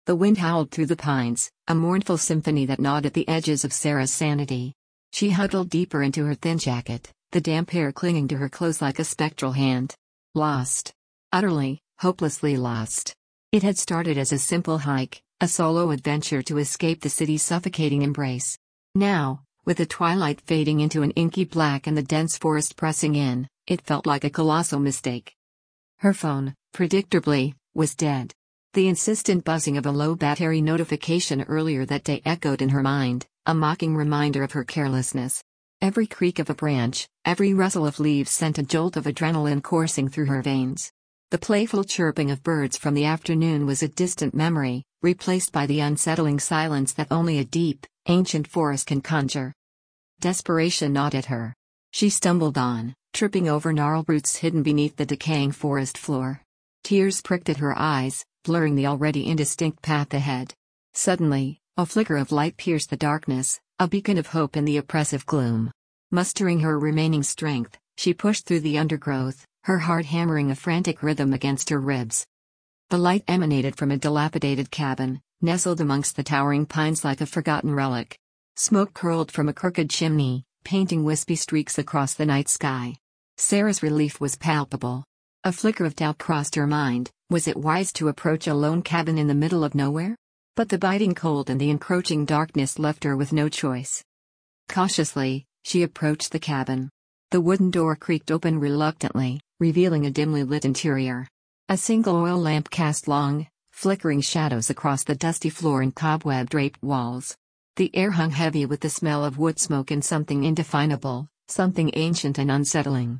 The wind howled through the pines, a mournful symphony that gnawed at the edges of Sarah's sanity. She huddled deeper into her thin jacket, the damp hair clinging to her clothes like a spectral hand. Lost. Utterly, hopelessly lost. It had started as a simple hike, a solo adventure to escape the city's suffocating embrace. Now, with the twilight fading into an inky black and the dense forest pressing in, it felt like a colossal mistake. Her phone, predictably, was dead. The insistent buzzing of a low battery notification earlier that day echoed in her mind, a mocking reminder of her carelessness. Every creak of a branch, every rustle of leaves sent a jolt of adrenaline coursing through her veins. The playful chirping of birds from the afternoon was a distant memory, replaced by the unsettling silence that only a deep, ancient forest can conjure. Desperation gnawed at her. She stumbled on, tripping over gnarled roots hidden beneath the decaying forest floor. Tears pricked at her eyes, blurring the already indistinct path ahead. Suddenly, a flicker of light pierced the darkness, a beacon of hope in the oppressive gloom. Mustering her remaining strength, she pushed through the undergrowth, her heart hammering a frantic rhythm against her ribs. The light emanated from a dilapidated cabin, nestled amongst the towering pines like a forgotten relic. Smoke curled from a crooked chimney, painting wispy streaks across the night sky. Sarah's relief was palpable. A flicker of doubt crossed her mind. Was it wise to approach a lone cabin in the middle of nowhere? But the biting cold and the encroaching darkness left her with no choice. Cautiously, she approached the cabin. The wooden door creaked open reluctantly, revealing a dimly lit interior. A single oil lamp cast long, flickering shadows across the dusty floor and cobweb-draped walls. The air hung heavy with the smell of wood smoke and something indefinable, something ancient and unsettling.